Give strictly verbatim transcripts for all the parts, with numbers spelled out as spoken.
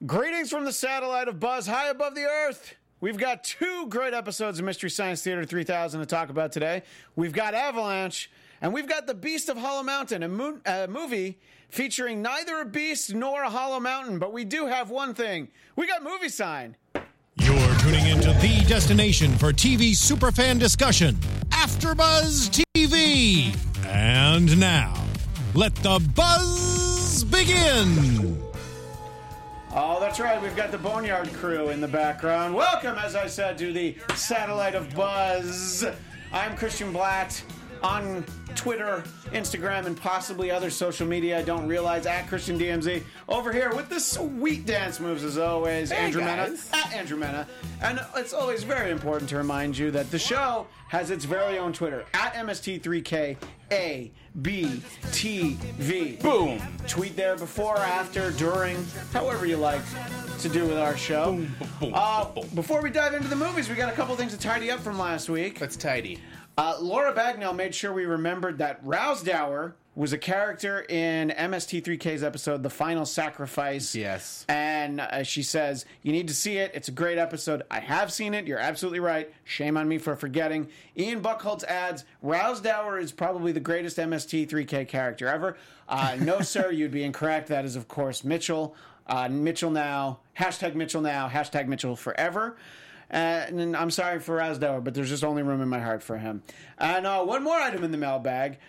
Greetings from the satellite of Buzz, high above the earth. We've got two great episodes of Mystery Science Theater three thousand to talk about today. We've got Avalanche, and we've got The Beast of Hollow Mountain, a, mo- a movie featuring neither a beast nor a hollow mountain. But we do have one thing. We got Movie Sign. You're tuning into the destination for T V superfan discussion, AfterBuzz T V. And now, let the buzz begin. Oh, that's right. We've got the Boneyard crew in the background. Welcome, as I said, to the satellite of Buzz. I'm Christian Blatt on Twitter, Instagram, and possibly other social media. I don't realize, at Christian D M Z. Over here with the sweet dance moves, as always, hey Andrew guys. Mena. At Andrew Mena. And it's always very important to remind you that the show has its very own Twitter, at M S T three K A B T V. Boom. Tweet there before, after, during, however you like to do with our show. Boom, boom, uh, boom, boom. Before we dive into the movies, we got a couple things to tidy up from last week. That's tidy. Uh, Laura Bagnell made sure we remembered that Rousdower was a character in M S T three K's episode, The Final Sacrifice. Yes. And uh, she says, you need to see it. It's a great episode. I have seen it. You're absolutely right. Shame on me for forgetting. Ian Buchholz adds, Rousdower is probably the greatest M S T three K character ever. Uh, no, sir, you'd be incorrect. That is, of course, Mitchell. Uh, Mitchell now. Hashtag Mitchell now. Hashtag Mitchell forever. Uh, and I'm sorry for Rousdower, but there's just only room in my heart for him. And uh, one more item in the mailbag.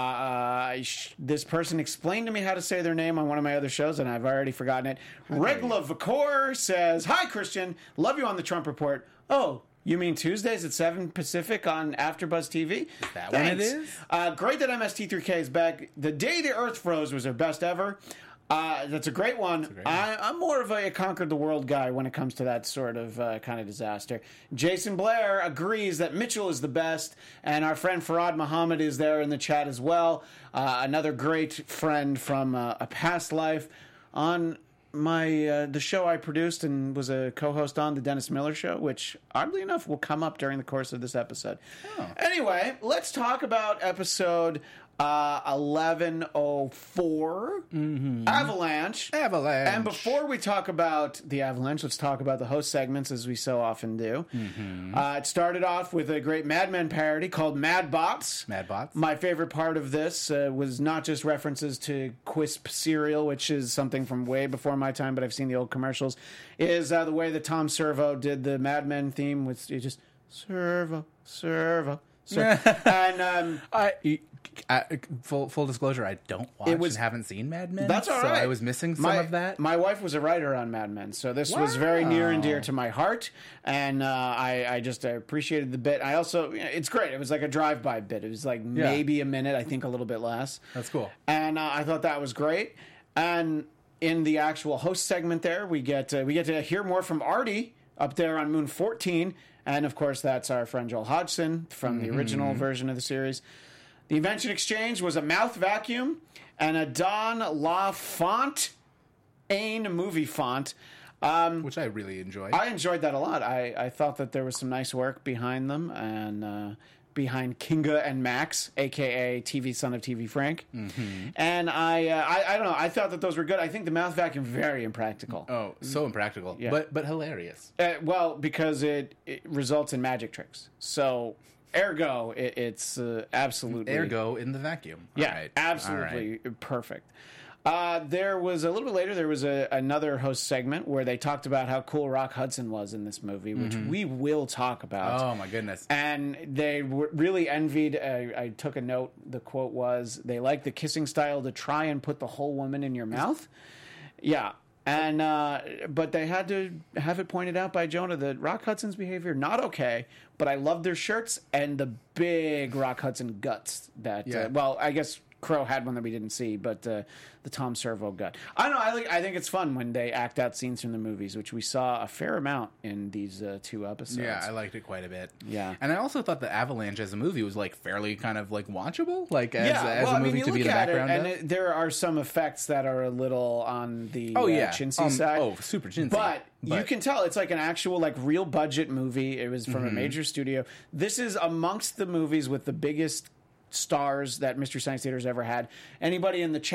Uh, sh- this person explained to me how to say their name on one of my other shows, and I've already forgotten it. Regla Vakor says, hi, Christian. Love you on the Trump Report. Oh, you mean Tuesdays at seven Pacific on AfterBuzz T V? Is that when it is? Uh, great that M S T three K is back. The Day the Earth Froze was their best ever. Uh, that's a great one. A great one. I, I'm more of a, a conquered the world guy when it comes to that sort of uh, kind of disaster. Jason Blair agrees that Mitchell is the best, and our friend Farad Muhammad is there in the chat as well. Uh, another great friend from uh, a past life on my uh, the show I produced and was a co-host on, the Dennis Miller Show, which oddly enough will come up during the course of this episode. Oh. Anyway, let's talk about episode Uh, eleven oh four, mm-hmm. Avalanche. Avalanche. And before we talk about the Avalanche, let's talk about the host segments, as we so often do. Mm-hmm. Uh, it started off with a great Mad Men parody called Mad Bots. Mad Bots. My favorite part of this uh, was not just references to Quisp cereal, which is something from way before my time, but I've seen the old commercials, is uh, the way that Tom Servo did the Mad Men theme with it just Servo, Servo. So, and um, I, I, full full disclosure, I don't watch it was, and haven't seen Mad Men. That's all so right. I was missing some my, of that. My wife was a writer on Mad Men, so this wow. was very near and dear to my heart, and uh, I, I just appreciated the bit. I also, it's great. It was like a drive-by bit. It was like yeah. maybe a minute, I think a little bit less. That's cool. And uh, I thought that was great. And in the actual host segment there, we get uh, we get to hear more from Artie up there on Moon fourteen. And, of course, that's our friend Joel Hodgson from the original mm-hmm. version of the series. The Invention Exchange was a mouth vacuum and a Don LaFontaine movie font. Um, Which I really enjoyed. I enjoyed that a lot. I, I thought that there was some nice work behind them and uh, behind Kinga and Max, a k a. T V son of T V Frank. Mm-hmm. And I, uh, I I don't know. I thought that those were good. I think the mouth vacuum, very impractical. Oh, so impractical. Yeah. But but hilarious. Uh, well, because it, it results in magic tricks. So, ergo, it, it's uh, absolutely... Ergo in the vacuum. All yeah, right. absolutely All right. perfect. Uh, there was a little bit later, there was a, another host segment where they talked about how cool Rock Hudson was in this movie, which mm-hmm. we will talk about. Oh, my goodness. And they w- really envied, uh, I took a note, the quote was, they like the kissing style to try and put the whole woman in your mouth. Yeah. And uh, but they had to have it pointed out by Jonah that Rock Hudson's behavior, not okay, but I love their shirts and the big Rock Hudson guts that, yeah. uh, well, I guess Crow had one that we didn't see, but uh, the Tom Servo gut. I don't know. I, like, I think it's fun when they act out scenes from the movies, which we saw a fair amount in these uh, two episodes. Yeah, I liked it quite a bit. Yeah. And I also thought the Avalanche as a movie was like fairly kind of like watchable, like as, yeah, as well, a I movie mean, to be in the background it, of. and it, there are some effects that are a little on the oh, uh, yeah. chintzy um, side. Oh, super chintzy. But, but you can tell it's like an actual like real budget movie. It was from mm-hmm. a major studio. This is amongst the movies with the biggest stars that Mystery Science Theater's ever had. Anybody in the chat,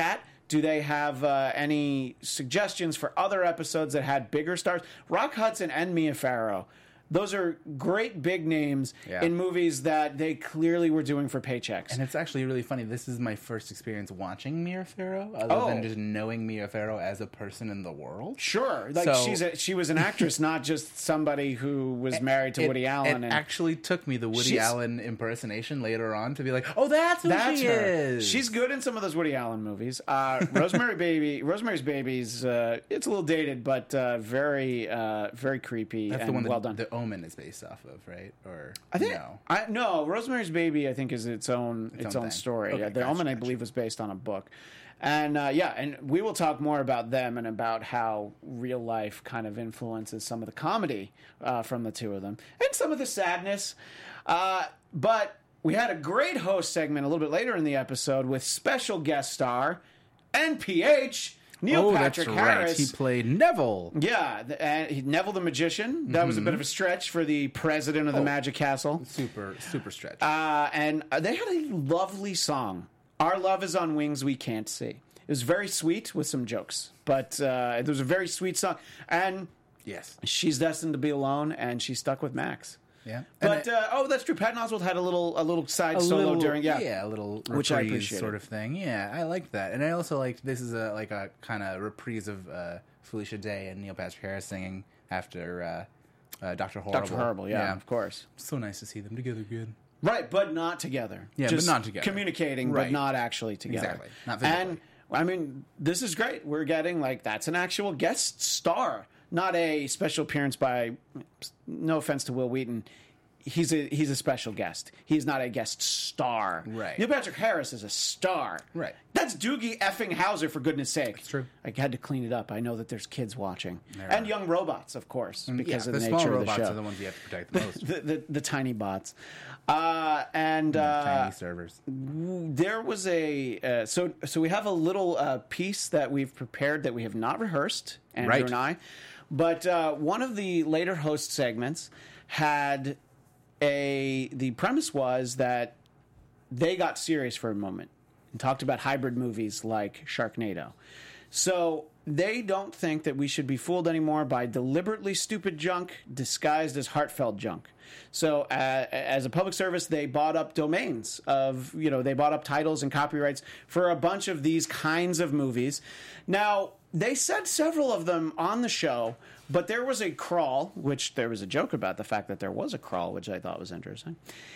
Do they have uh, any suggestions for other episodes that had bigger stars? Rock Hudson and Mia Farrow. Those are great big names Yeah. in movies that they clearly were doing for paychecks. And it's actually really funny. This is my first experience watching Mia Farrow, other Oh. than just knowing Mia Farrow as a person in the world. Sure, like So- she's a, she was an actress, not just somebody who was married to It- Woody Allen. It and actually took me the Woody She's- Allen impersonation later on to be like, oh, that's who That's she her. is. She's good in some of those Woody Allen movies. Uh, Rosemary Baby, Rosemary's Baby's uh, it's a little dated, but uh, very, uh, very creepy That's and the one that well done. The Omen is based off of, right? Or I think no? I no Rosemary's Baby. I think is its own its, Its own, own thing. story. Okay, Yeah, the gotcha, Omen, I gotcha. believe, was based on a book, and uh, yeah, and we will talk more about them and about how real life kind of influences some of the comedy uh, from the two of them and some of the sadness. Uh, but we had a great host segment a little bit later in the episode with special guest star N P H. Neil oh, Patrick that's Harris. right. He played Neville. Yeah, the, uh, Neville the Magician. That was a bit of a stretch for the president of the Oh. Magic Castle. Super, super stretch. Uh, and they had a lovely song. Our love is on wings we can't see. It was very sweet with some jokes, but uh, it was a very sweet song. And yes. she's destined to be alone, and she's stuck with Max. Yeah. But And uh, oh, that's true. Patton Oswalt had a little a little side a solo little, during yeah. yeah, a little Which I reprise appreciated. sort of thing. Yeah, I liked that, and I also liked this is a like a kind of reprise of uh, Felicia Day and Neil Patrick Harris singing after uh, uh, Doctor Horrible. Doctor Horrible, yeah, of course. So nice to see them together again. Right, but not together. Yeah, but Just not together. Communicating, Right. but not actually together. Exactly. Not physically. And I mean, this is great. We're getting like that's an actual guest star, not a special appearance by. No offense to Will Wheaton. He's a he's a special guest. He's not a guest star. Right. Neil Patrick Harris is a star. Right. That's Doogie effing Howser, for goodness sake. It's true. I had to clean it up. I know that there's kids watching. There And are. young robots, of course, because yeah, of the, the nature small of the robots show. are the ones you have to protect the most. the, the, the tiny bots. Uh, and uh, Tiny servers. there was a uh, so so we have a little uh, piece that we've prepared that we have not rehearsed, Andrew Right. and I, but uh, one of the later host segments had a the premise was that they got serious for a moment and talked about hybrid movies like Sharknado. So they don't think that we should be fooled anymore by deliberately stupid junk disguised as heartfelt junk. So uh, as a public service, they bought up domains of, you know, they bought up titles and copyrights for a bunch of these kinds of movies. Now, they said several of them on the show, but there was a crawl, which there was a joke about the fact that there was a crawl, which I thought was interesting.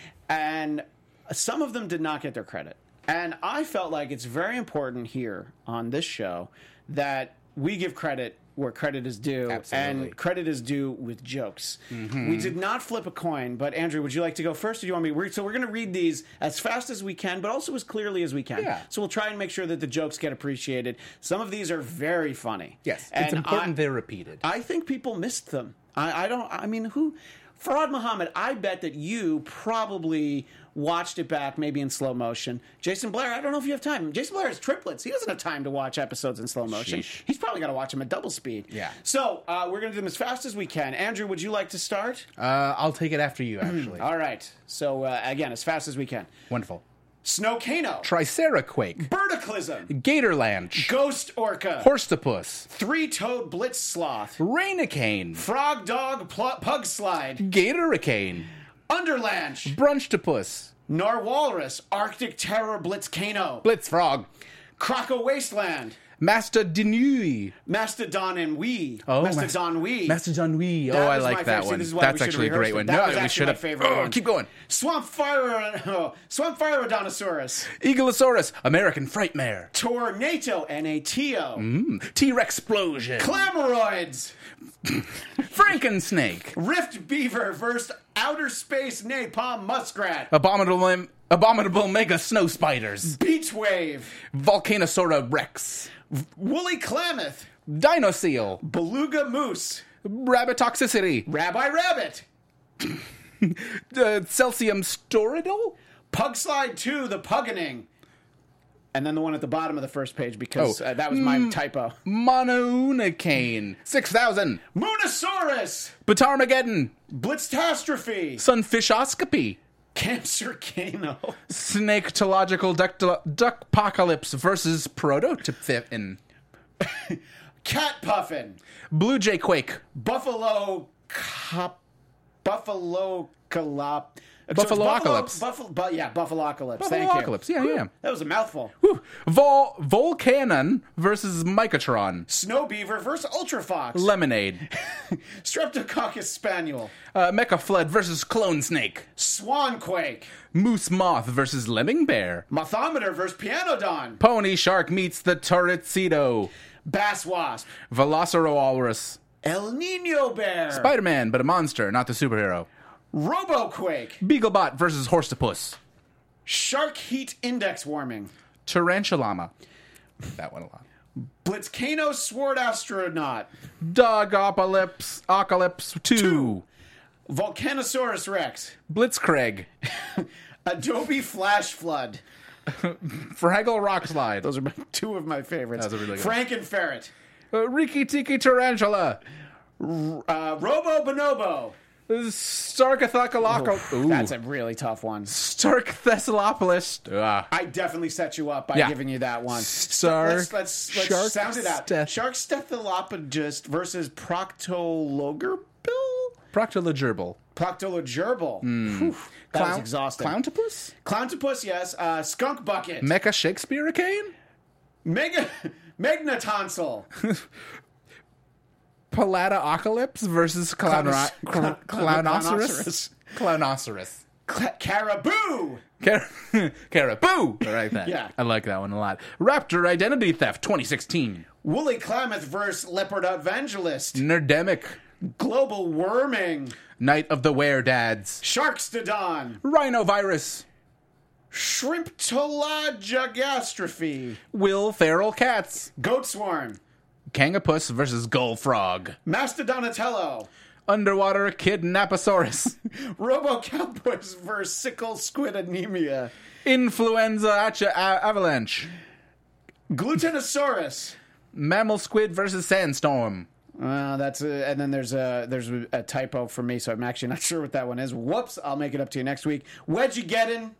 And some of them did not get their credit. And I felt like it's very important here on this show that we give credit where credit is due. Absolutely. And credit is due with jokes. We did not flip a coin, but Andrew, would you like to go first, or do you want me to read? So we're going to read these as fast as we can, but also as clearly as we can. Yeah. So we'll try and make sure that the jokes get appreciated. Some of these are very funny. Yes, And it's important I- they're repeated. I think people missed them. I, I don't. I mean, who? Farad Muhammad. I bet that you probably watched it back, maybe in slow motion. Jason Blair. I don't know if you have time. Jason Blair has triplets. He doesn't have time to watch episodes in slow motion. Sheesh. He's probably got to watch them at double speed. Yeah. So uh, we're going to do them as fast as we can. Andrew, would you like to start? Uh, I'll take it after you, actually. All right. So uh, again, as fast as we can. Wonderful. Snowcano. Triceraquake. Verticalism. Gatorlanche. Ghost Orca. Horstopus. Three-toed Blitz Sloth. Rainacane. Frog Dog pl- Pug Slide. Gatoracane. Underlanche. Brunchtopus. Narwhalrus, Arctic Terror Blitzcano, Blitzfrog. Croco Wasteland, Master Denui. Mastodon and Wee, Oh, Mastodon Mas- Wee. Mastodon Wee. That Oh, I was my like that favorite. See, one. this is why That's we should actually a rehearse great it. one. That No, was we actually should my have. favorite Oh, one. keep going. Swamp Fire, oh, Swamp Fireodontosaurus, Eagleosaurus. American Frightmare. Tornado, N A T O, Mm. T-Rex Explosion. Clamoroids, Frankensnake. Rift Beaver versus Outer Space Napalm Muskrat, Abominable, abominable Mega Snow Spiders. Beach Wave, Volcanosaura Rex. Woolly Klamath, Dinoseal. Beluga Moose, Rabbit Toxicity. Rabbi Rabbit, Uh, Celsium Storidal. Pug Slide two, The Puggening. And then the one at the bottom of the first page because Oh. uh, that was my typo. Monounacane. six thousand. Moonosaurus, Batarmageddon. Blitztastrophe, Sunfishoscopy. Cancer Kano. Snake-tological duck-apocalypse versus Prototyphon. Cat Puffin. Blue Jay Quake. Buffalo Cop. Buffalo Calop. Buffalo-apocalypse. Buffalo, bu- yeah, Buffalo-apocalypse. Thank you. Buffalo-apocalypse. Yeah, yeah. That was a mouthful. Whew. Vol Volcanon versus Micatron. Snow Beaver versus Ultra Fox. Lemonade. Streptococcus Spaniel. Uh, Mecha Flood versus Clone Snake. Swanquake. Moose Moth versus Lemming Bear. Mothometer versus Pianodon. Pony Shark meets the Turretcedo. Bass Wasp. Velociraptor. El Nino Bear. Spider-Man, but a monster, not the superhero. Roboquake. Beaglebot versus Horstopus. Shark Heat Index Warming. Tarantulama. That one a lot. Blitzkano Sword Astronaut. Dogopolypse. Ocalypse two. Two. Volcanosaurus Rex. Blitzcraig. Adobe Flash Flood. Fraggle Rock Slide. Those are my, two of my favorites. That was a really good Franken Ferret. Uh, Riki Tiki Tarantula. Uh, Robo Bonobo. Starkathakalaka. Ooh. That's a really tough one. Stark Thessalopolis. Ah. I definitely set you up by Yeah. giving you that one. Stark. Let's, let's, let's Shark sound it out. Steth- Shark Stephalopodist versus Proctologerbil? Proctologerbil. Proctologerbil. Whew, that was exhausting. Clowntopus? Clowntopus, yes. Uh, Skunk Bucket. Mecha Shakespeare Cane? Mega Megnatonsil. Palataocalypse versus Clowno- Clown- Clownoceros? Clownoceros. Cla- Caribou. Car- Caribou! I like that. Yeah. I like that one a lot. Raptor Identity Theft twenty sixteen. Woolly Klamath versus Leopard Evangelist. Nerdemic. Global Worming. Night of the Were-Dads. Sharkstodon. Rhinovirus. Shrimptologastrophe. Will Feral Cats. Goat Swarm. Kangapus versus Gullfrog. Mastodonatello. Underwater Kidnaposaurus. Robocowboys versus Sickle Squid Anemia. Influenza Acha- a- Avalanche. Glutenosaurus. Mammal Squid versus Sandstorm. Well, that's a, and then there's a there's a typo for me, so I'm actually not sure what that one is. Whoops! I'll make it up to you next week. Wedgegeddon.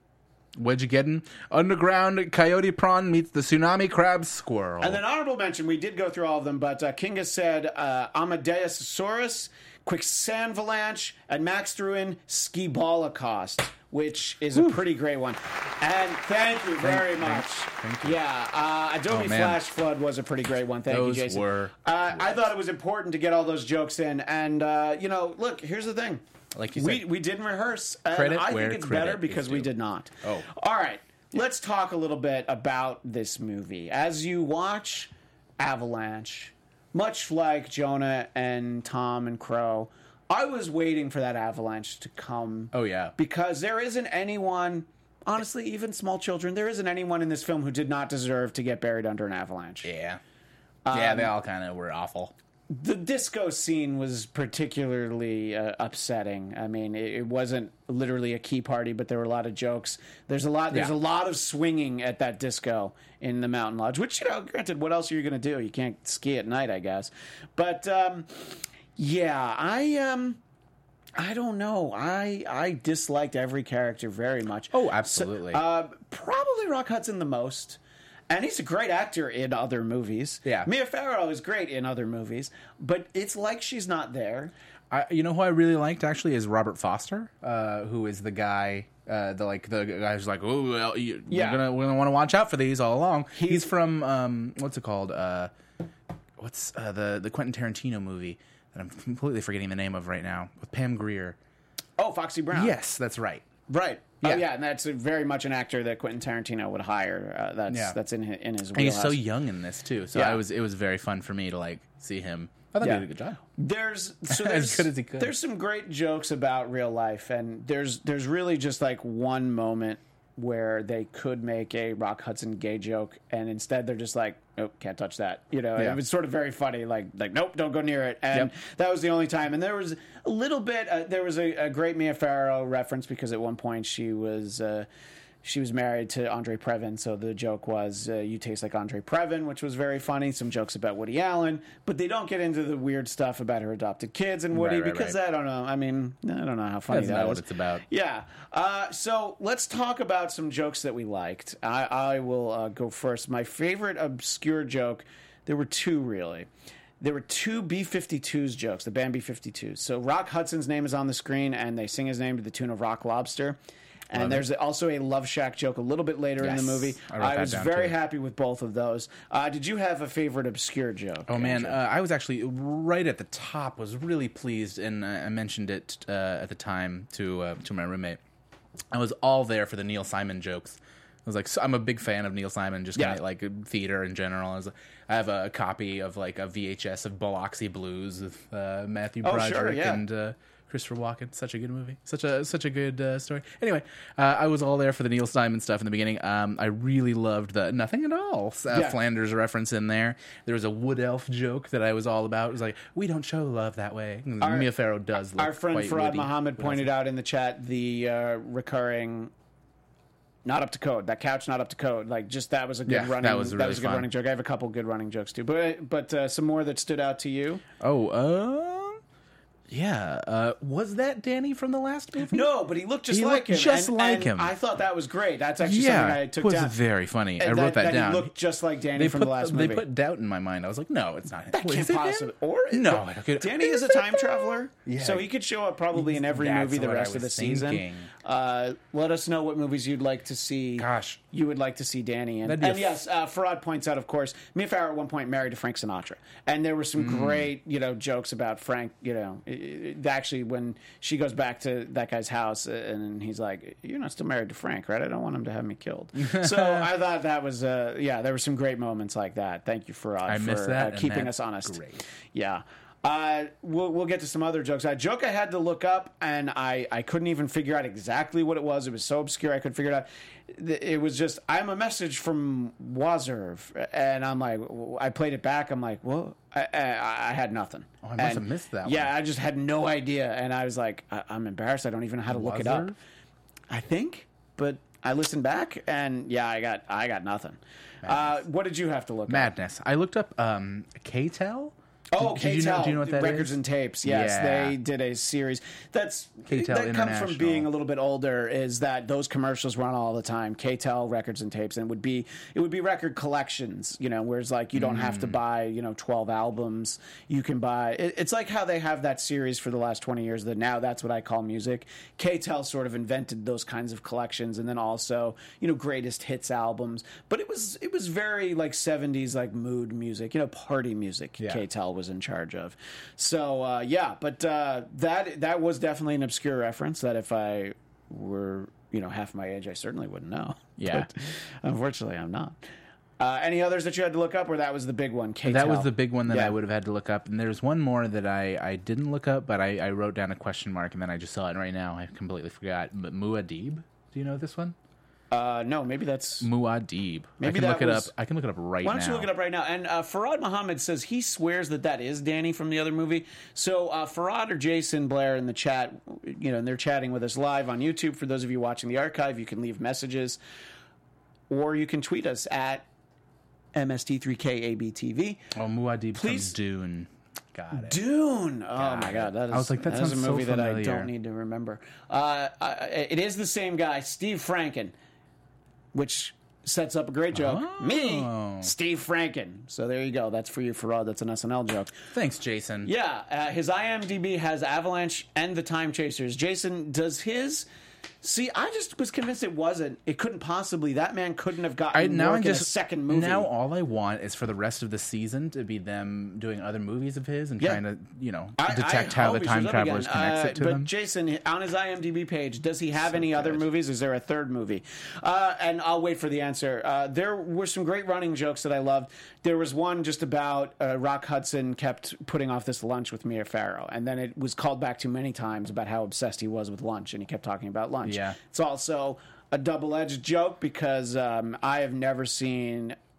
What'd you get in? Underground Coyote Prawn meets the Tsunami Crab Squirrel. And then honorable mention, we did go through all of them, but uh, Kinga said uh, Amadeussaurus, Quicksandvalanche, and Max threw in Skibolocost, which is a pretty great one. And thank you very Thank- much. thank you. Yeah, uh, Adobe Oh, man. Flash Flood was a pretty great one. Thank Those you, Jason. were Uh, I thought it was important to get all those jokes in. And, uh, you know, look, here's the thing. Like you we, said. we didn't rehearse. And Credit I where think it's credit better is because we due. did not. Oh. All right. Let's talk a little bit about this movie. As you watch Avalanche, much like Jonah and Tom and Crow, I was waiting for that avalanche to come. Oh, yeah. Because there isn't anyone, honestly, even small children, there isn't anyone in this film who did not deserve to get buried under an avalanche. Yeah. yeah, they all kind of were awful. The disco scene was particularly uh, upsetting. I mean, it, it wasn't literally a key party, but there were a lot of jokes. There's a lot. There's Yeah. a lot of swinging at that disco in the Mountain Lodge. Which, you know, granted, what else are you going to do? You can't ski at night, I guess. But um, yeah, I um, I don't know. I I disliked every character very much. Oh, absolutely. So, uh, probably Rock Hudson the most. And he's a great actor in other movies. Yeah. Mia Farrow is great in other movies, but it's like she's not there. I, you know who I really liked actually is Robert Foster, uh, who is the guy, uh, the like the guy who's like, oh, well, you, Yeah. we're gonna we're gonna want to watch out for these all along. He's, He's- from um, what's it called? Uh, what's uh, the the Quentin Tarantino movie that I'm completely forgetting the name of right now with Pam Grier. Oh, Foxy Brown. Yes, that's right. Right. Yeah. Oh, yeah, and that's a very much an actor that Quentin Tarantino would hire. Uh, that's Yeah. that's in his, in his And he's wheelhouse. so young in this too, so Yeah. I was it was very fun for me to like see him. I thought Yeah. he did a good job. There's so As there's, good as he could. There's some great jokes about real life, and there's there's really just like one moment where they could make a Rock Hudson gay joke, and instead they're just like, "Nope, can't touch that." You know, Yeah. it was sort of very funny. Like, like, nope, don't go near it. And Yep. that was the only time. And there was a little bit. Uh, there was a, a great Mia Farrow reference because at one point she was. Uh, she was married to Andre Previn, so the joke was, uh, you taste like Andre Previn, which was very funny. Some jokes about Woody Allen, but they don't get into the weird stuff about her adopted kids and Woody, Right, right, because right. I don't know. I mean, I don't know how funny That's that not is. what it's about. Yeah. Uh, so let's talk about some jokes that we liked. I, I will uh, go first. My favorite obscure joke, there were two really. There were two B fifty-twos jokes, the Band B fifty-twos. So Rock Hudson's name is on the screen, and they sing his name to the tune of Rock Lobster. And Love there's also a Love Shack joke a little bit later Yes. in the movie. I wrote I that was down, very too. happy with both of those. Uh, did you have a favorite obscure joke? Oh man, Andrew? uh, I was actually right at the top. Was really pleased, and uh, I mentioned it uh, at the time to uh, to my roommate. I was all there for the Neil Simon jokes. I was like, so I'm a big fan of Neil Simon, just kind of Yeah. like theater in general. I, was, I have a copy of like a V H S of Biloxi Blues with uh, Matthew Oh, Broderick sure, yeah. and uh, Christopher Walken. Such a good movie. Such a such a good uh, story. Anyway, uh, I was all there for the Neil Simon stuff in the beginning. Um, I really loved the Nothing at All uh, Yeah. Flanders reference in there. There was a Wood Elf joke that I was all about. It was like, we don't show love that way. Our- Mia Farrow does look Our friend quite Farad woody. Muhammad Wood pointed Elf. out in the chat the uh, recurring not up to code. That couch not up to code. Like just that was a good Yeah, that running. was that really was a good fun. running joke. I have a couple good running jokes too, but but uh, some more that stood out to you. Oh, uh, yeah. Uh, was that Danny from the last movie? No, but he looked just He like looked him. just and, like and him. I thought that was great. That's actually something Yeah, I it took was down. very funny. I that, wrote that, down. He looked just like Danny they from put the last movie. they put doubt in my mind. I was like, no, it's not him. That Wait, can't is it him? possibly. Or No, I don't get it. Danny is a Is it time him? traveler, Yeah. so he could show up probably in every That's movie the what I rest of the was season. thinking. Uh, let us know what movies you'd like to see. Gosh. You would like to see Danny in. That'd be And a yes, uh, Farad points out, of course, Mia Farrow at one point married to Frank Sinatra, and there were some Mm. great, you know, jokes about Frank. You know, it- it- actually, when she goes back to that guy's house, uh, and he's like, "You're not still married to Frank, right? I don't want him to have me killed." So I thought that was, uh, yeah, there were some great moments like that. Thank you, Farad, I for missed that, uh, and keeping that's us honest. great. Yeah. Uh, we'll we'll get to some other jokes. A joke I had to look up, and I, I couldn't even figure out exactly what it was. It was so obscure I couldn't figure it out. It was just, I'm a message from Wazerv, and I'm like, I played it back. I'm like, well, I, I, I had nothing. Oh, I must And, have missed that Yeah, one. I just had no idea, and I was like, I, I'm embarrassed. I don't even know how to look it up. Wazerv? I think, but I listened back, and yeah, I got I got nothing. Uh, what did you have to look up? Madness. I looked up um, K-Tel. Oh, Did- did you know- K-Tel, do you know what that Records is? and Tapes. Yes, Yeah. they did a series. That's K-Tel that comes from International. being a little bit older. Is that those commercials run all the time? K-Tel Records and Tapes, and it would be it would be record collections. You know, whereas like you don't have Mm. to buy you know twelve albums. You can buy. It, it's like how they have that series for the last twenty years. That now that's what I call music. K-Tel sort of invented those kinds of collections, and then also you know greatest hits albums. But it was it was very like seventies like mood music. You know, party music. Yeah. K-Tel was in charge of. So uh, yeah, but uh, that that was definitely an obscure reference that if I were you know half my age, I certainly wouldn't know. Yeah. But unfortunately, I'm not. Uh, any others that you had to look up, or that was the big one? K-Tel. That was the big one that Yeah. I would have had to look up. And there's one more that I, I didn't look up, but I, I wrote down a question mark, and then I just saw it right now. I completely forgot. But Muad'Dib, do you know this one? Uh, no, maybe that's. Muad'Dib. Maybe I can that look it was- up. I can look it up right now. Why don't you look it up right now? And uh, Farad Muhammad says he swears that that is Danny from the other movie. So uh, Farad or Jason Blair in the chat, you know, and they're chatting with us live on YouTube. For those of you watching the archive, you can leave messages, or you can tweet us at M S T three K A B T V. Oh, Muad'Dib Please- from Dune. Got it. Dune. Oh Got my it. god, that is, I was like, that that is a sounds so movie that I familiar. don't need to remember. Uh, I, it is the same guy, Steve Franken, which sets up a great joke. Oh. Me, Steve Franken. So there you go. That's for you, Farad. That's an S N L joke. Thanks, Jason. Yeah, uh, his I M D B has Avalanche and The Time Chasers. Jason, does his... See, I just was convinced it wasn't. It couldn't possibly. That man couldn't have gotten I, now work I'm in just a second movie. Now all I want is for the rest of the season to be them doing other movies of his and Yeah. trying to, you know, I- detect I how the hope he time shows up travelers again. connects Uh, it to but them. Jason, on his I M D B page, does he have So any other good. movies? Is there a third movie? Uh, and I'll wait for the answer. Uh, there were some great running jokes that I loved. There was one just about uh, Rock Hudson kept putting off this lunch with Mia Farrow, and then it was called back to many times about how obsessed he was with lunch, and he kept talking about lunch. Yeah. It's also a double-edged joke because um, I have never seen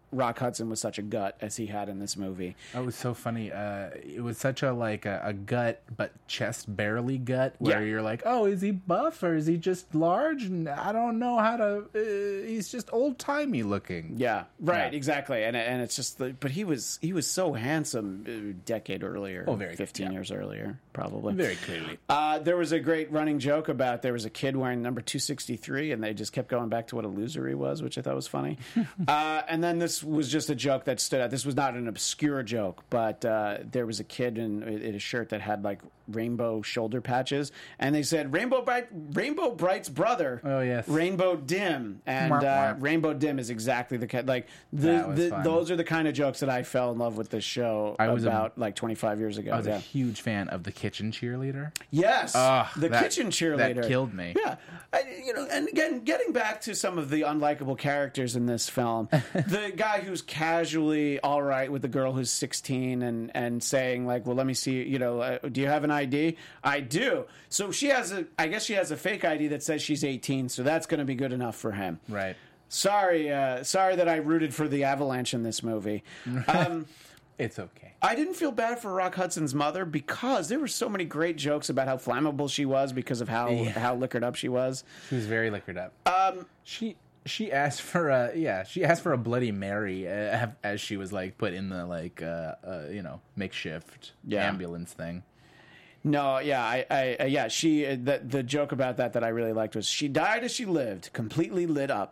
Rock Hudson was such a gut as he had in this movie. That was so funny. Uh, it was such a like a, a gut, but chest barely gut, where Yeah. you're like, oh, is he buff or is he just large? And I don't know how to. Uh, he's just old timey looking. Yeah, right, Yeah. exactly, and and it's just, the, but he was he was so handsome a decade earlier, Oh, very- fifteen yeah. years earlier, probably. Very clearly. Uh, there was a great running joke about there was a kid wearing number two sixty-three, and they just kept going back to what a loser he was, which I thought was funny. uh, and then this was just a joke that stood out. This was not an obscure joke, but uh, there was a kid in, in a shirt that had like rainbow shoulder patches, and they said Rainbow Bright, Rainbow Bright's brother. Oh, yes. Rainbow Dim, and Mwah, uh, mwah. Rainbow Dim is exactly the kind. Like the, That was the fun. those are the kind of jokes that I fell in love with this show I was a- about like twenty-five years ago. I was yeah. a huge fan of the kitchen cheerleader. Yes, Ugh, the that- kitchen cheerleader that killed me. Yeah, I, you know, and again, getting back to some of the unlikable characters in this film, the guy who's casually all right with the girl who's sixteen and and saying like, "Well, let me see, you know, uh, do you have an I D?" I do. So she has a, I guess she has a fake I D that says she's eighteen, so that's going to be good enough for him. Right. Sorry, uh, sorry that I rooted for the Avalanche in this movie. Um, It's okay. I didn't feel bad for Rock Hudson's mother because there were so many great jokes about how flammable she was because of how Yeah. how liquored up she was. She was very liquored up. Um, she she asked for a yeah she asked for a Bloody Mary uh, as she was like put in the like uh, uh you know makeshift Yeah. ambulance thing. No, yeah, I, I, uh, yeah, she. Uh, the, the joke about that that I really liked was she died as she lived, completely lit up.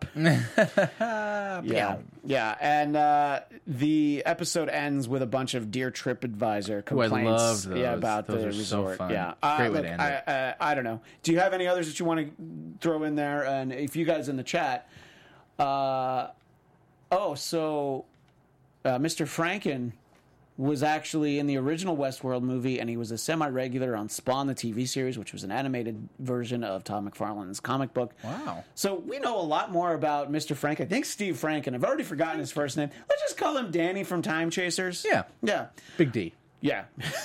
yeah, yeah, and uh, the episode ends with a bunch of Dear TripAdvisor Oh, I complaints. loved those. Yeah, about Those the are so resort. fun. Yeah, Great uh, way look, to end I, it. uh, I don't know. Do you have any others that you want to throw in there? And if you guys in the chat, uh, oh, so uh, Mister Franken was actually in the original Westworld movie, and he was a semi-regular on Spawn, the T V series, which was an animated version of Todd McFarlane's comic book. Wow. So we know a lot more about Mister Frank. I think Steve Franken. I've already forgotten his first name. Let's just call him Danny from Time Chasers. Yeah. Yeah. Big D. Yeah.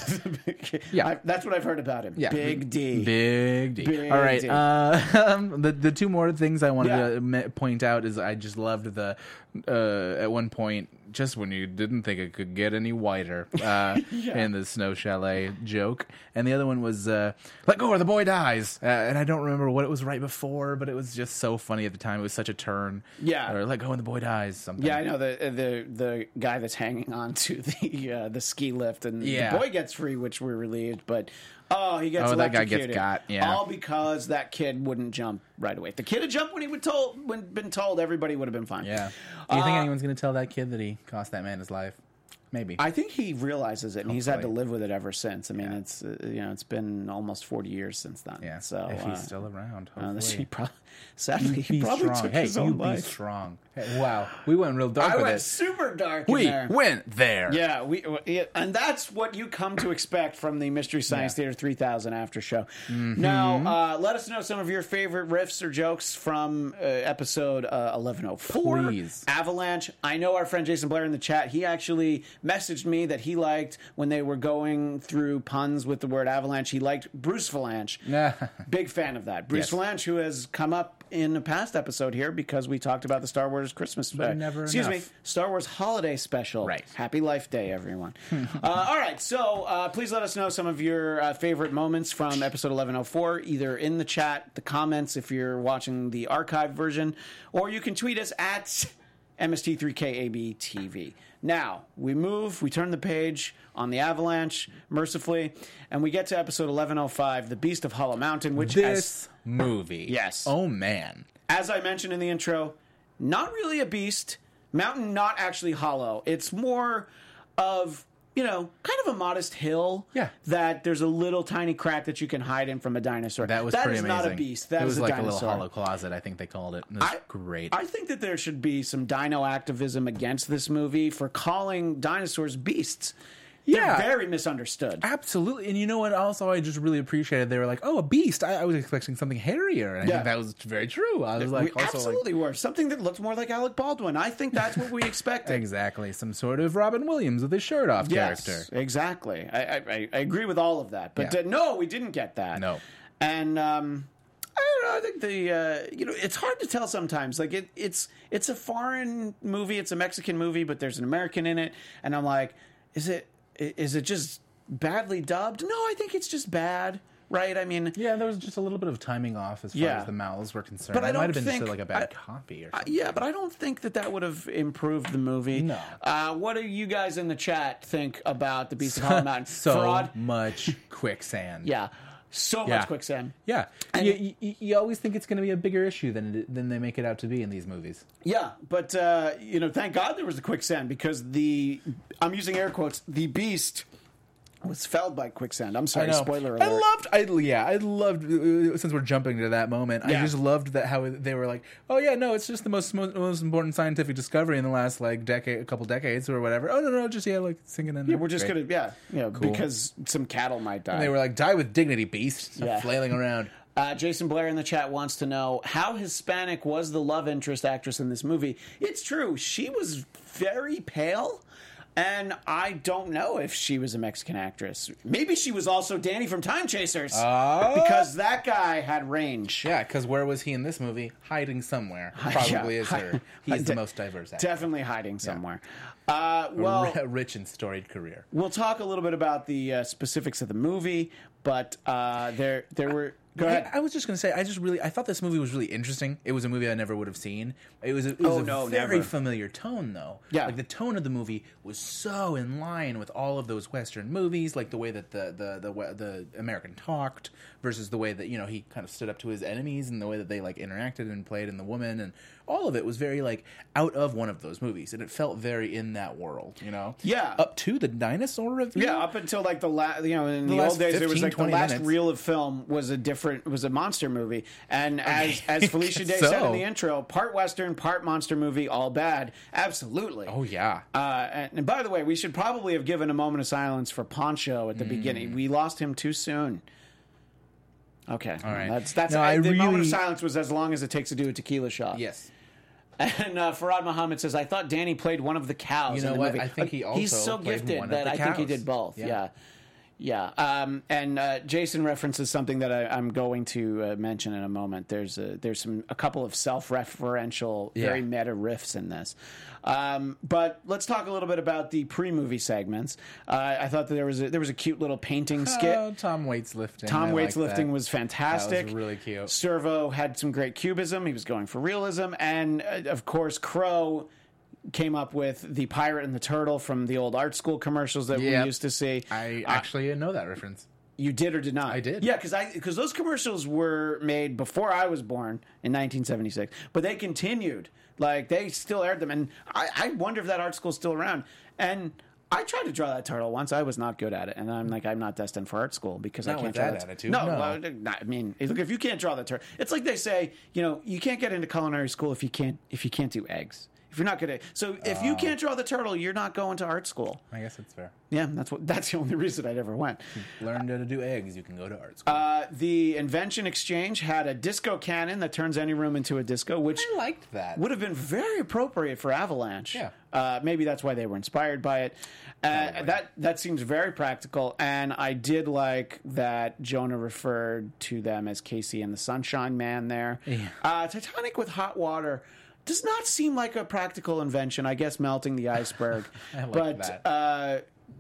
Yeah. I, that's what I've heard about him. Yeah. Big D. Big D. Big All right. D. Uh, um, the the two more things I wanted Yeah. to me- point out is I just loved the uh, at one point just when you didn't think it could get any whiter uh, Yeah. in the snow chalet joke, and the other one was uh, "Let go or the boy dies," uh, and I don't remember what it was right before, but it was just so funny at the time. It was such a turn. Yeah. Or "Let go and the boy dies." Something. Yeah, I know the the the guy that's hanging on to the uh, the ski lift, and Yeah. the boy gets free, which we're relieved. But oh, he gets Oh, that guy gets electrocuted. got, yeah. All because that kid wouldn't jump right away. If the kid had jumped when he would told when been told, everybody would have been fine. Yeah. Do you think Uh, anyone's going to tell that kid that he cost that man his life? Maybe. I think he realizes it, and he's had to Hopefully. live with it ever since. I mean, Yeah. it's uh, you know, it's been almost forty years since then. yeah. So if uh, he's still around, uh, this, hopefully. he probably sadly he Be probably strong. took Hey, his you own be life. strong. Hey, wow, we went real dark I with went it. super dark. in We there. went there. Yeah, we yeah, and that's what you come to expect from the Mystery Science Yeah. Theater three thousand after show. Mm-hmm. Now, uh, let us know some of your favorite riffs or jokes from uh, episode uh, eleven oh four. Please. Avalanche. I know our friend Jason Blair in the chat. He actually messaged me that he liked when they were going through puns with the word avalanche. He liked Bruce Valanche. Big fan of that. Bruce Yes. Valanche, who has come up in a past episode here because we talked about the Star Wars Christmas. But uh, never excuse enough. me, Star Wars Holiday Special. Right. Happy Life Day, everyone. uh, all right, so uh, please let us know some of your uh, favorite moments from episode eleven oh four, either in the chat, the comments if you're watching the archived version, or you can tweet us at M S T three K A B T V. Now, we move, we turn the page on the Avalanche, mercifully, and we get to episode eleven oh five, The Beast of Hollow Mountain, which as, This movie. Yes. Oh, man. as I mentioned in the intro, not really a beast. Mountain not actually hollow. It's more of, you know, kind of a modest hill. Yeah. That there's a little tiny crack that you can hide in from a dinosaur. That was That pretty is amazing. not a beast. That it is was a like dinosaur. a little hollow closet, I think they called it. It was I- great. I think that there should be some dino activism against this movie for calling dinosaurs beasts. Yeah. They're very misunderstood. Absolutely. And you know what? Also, I just really appreciated they were like, oh, a beast. I, I was expecting something hairier. And I Yeah. think that was very true. I was like, we also absolutely were. Something that looked more like Alec Baldwin. I think that's what we like, expected. exactly. Some sort of Robin Williams with his shirt off Yes, character. exactly. I, I, I agree with all of that. But Yeah. uh, no, we didn't get that. No. And um, I don't don't know. I think the uh, you know it's hard to tell sometimes. Like it, it's it's a foreign movie. It's a Mexican movie, but there's an American in it, and I'm like, is it is it just badly dubbed? No, I think it's just bad. Right? I mean, yeah, there was just a little bit of timing off as far Yeah. as the mouths were concerned. But I it might don't have been think- just like a bad I- copy or Uh, something. yeah, but I don't think that that would have improved the movie. No. Uh, what do you guys in the chat think about the Beast of Hollow Mountain? so Fraud? much quicksand. Yeah. So Yeah. much quicksand. Yeah, you, you, you always think it's going to be a bigger issue than it, than they make it out to be in these movies. Yeah, but uh, you know, thank God there was the quicksand because the I'm using air quotes. The Beast was felled by quicksand. I'm sorry, spoiler alert. I loved, I yeah, I loved. uh, Since we're jumping to that moment, Yeah. I just loved that how they were like, oh yeah, no, it's just the most most, most important scientific discovery in the last like decade, a couple decades or whatever. Oh no, no, just yeah, like singing in. Yeah, we're just Great. gonna yeah, you know, because some cattle might die. And they were like, die with dignity, beast. Stop Yeah. flailing around. Uh, Jason Blair in the chat wants to know how Hispanic was the love interest actress in this movie. It's true. She was very pale, and I don't know if she was a Mexican actress. Maybe she was also Danny from Time Chasers, Oh. because that guy had range. Yeah, because where was he in this movie? Hiding somewhere. Probably Yeah. is her. He's De- the most diverse actor. Definitely hiding somewhere. Uh, well, a rich and storied career. we'll talk a little bit about the uh, specifics of the movie, but uh, there there were... Go ahead. I, I was just going to say, I just really, I thought this movie was really interesting. It was a movie I never would have seen. It was a, it was Oh, a no, very never. familiar tone, though. Yeah. Like, the tone of the movie was so in line with all of those Western movies, like the way that the, the, the, the American talked versus the way that, you know, he kind of stood up to his enemies and the way that they, like, interacted and played in The Woman. And all of it was very, like, out of one of those movies. And it felt very in that world, you know? Yeah. Up to the dinosaur review? Yeah, up until like the last, you know, in the, The last old days, there was fifteen, like the twenty last minutes. reel of film was a different, was a monster movie, and as as Felicia Day So. said in the intro, part western, part monster movie, all bad, absolutely. Oh, yeah. Uh, and, and by the way, we should probably have given a moment of silence for Poncho at the Mm. beginning. We lost him too soon. Okay, all right. That's that's No, I, I the moment of really- silence was as long as it takes to do a tequila shot. Yes. And uh, Farad Muhammad says, "I thought Danny played one of the cows." You know in the what? movie. I think he Like, he's also so played gifted one of that the I think he cows. did both. Yeah. Yeah, yeah. Um, and uh, Jason references something that I, I'm going to uh, mention in a moment. There's a, there's some a couple of self-referential, very Yeah. meta riffs in this. Um, but let's talk a little bit about the pre-movie segments. Uh, I thought that there was a, there was a cute little painting skit. Oh, Tom Waits lifting. Tom I Waits like lifting that. was fantastic. That was really cute. Servo had some great cubism. He was going for realism. And, uh, of course, Crow came up with the pirate and the turtle from the old art school commercials that Yep. we used to see. I Uh, actually didn't know that reference. you did or did not? I did. Yeah, because I because those commercials were made before I was born in nineteen seventy-six, but they continued. Like they still aired them, and I, I wonder if that art school's still around. And I tried to draw that turtle once. I was not good at it, and I'm like, I'm not destined for art school because Not I can't with draw that that attitude, No, no. uh, not- I mean, look, if you can't draw the turtle, it's like they say, you know, you can't get into culinary school if you can't if you can't do eggs. If you're not good at so if you can't draw the turtle, you're not going to art school. I guess it's fair. Yeah, that's what that's the only reason I ever went. Learn how to do eggs. You can go to art school. Uh, the Invention Exchange had a disco cannon that turns any room into a disco, which I liked that. would have been very appropriate for Avalanche. Yeah. Uh, maybe that's why they were inspired by it. Uh, that that seems very practical, and I did like that Jonah referred to them as Casey and the Sunshine Man there. Yeah. Uh, Titanic with hot water does not seem like a practical invention. I guess melting the iceberg. I like but, that. Uh,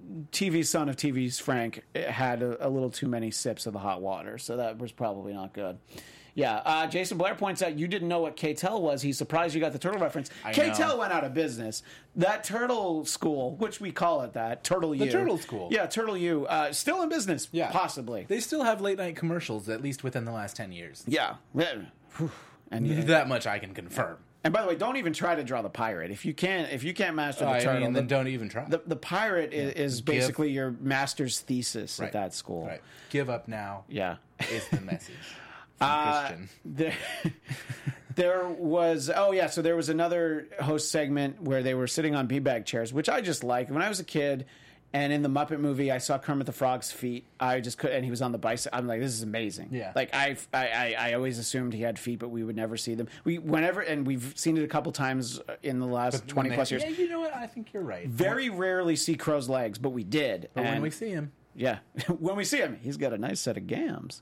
T V's son of T V's Frank had a, a little too many sips of the hot water, so that was probably not good. Yeah, uh, Jason Blair points out you didn't know what K-Tel was. He's surprised you got the turtle reference. I K-Tel know. went out of business. That turtle school, which we call it that, Turtle U. Turtle School. Yeah, Turtle U. Uh, still in business, Yeah. possibly. They still have late night commercials, at least within the last ten years. Yeah. Yeah. Whew. And, yeah. That much I can confirm. and by the way, don't even try to draw the pirate. If you can't, if you can't master the I turtle, mean, then the, don't even try. the, the pirate is, is Give- basically your master's thesis Right. at that school. Right. Give up now Yeah. is the message. From Uh, Christian. there, there was oh yeah, so there was another host segment where they were sitting on beanbag chairs, which I just like. When I was a kid, and in the Muppet movie, I saw Kermit the Frog's feet. I just could, and he was on the bicycle. I'm like, this is amazing. Yeah. Like I, I, I, I always assumed he had feet, but we would never see them. We whenever, and we've seen it a couple times in the last twenty When plus they- years. Yeah, you know what? I think you're right. Very rarely see Crow's legs, but we did. But when And- we see him, yeah. When we see him, he's got a nice set of gams.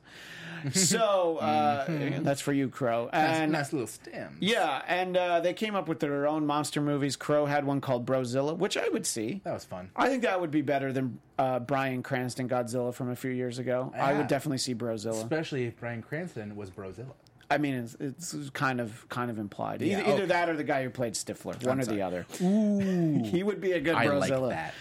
So uh, mm-hmm. that's for you, Crow. And nice, nice little stems. Yeah, and uh, they came up with their own monster movies. Crow had one called Brozilla, which I would see. That was fun. I think that would be better than uh, Bryan Cranston Godzilla from a few years ago. Yeah. I would definitely see Brozilla, especially if Bryan Cranston was Brozilla. I mean, it's, it's kind of kind of implied. Yeah, either, oh. either that or the guy who played Stifler, one I'm or sorry. the other. Ooh, he would be a good I Brozilla. like that.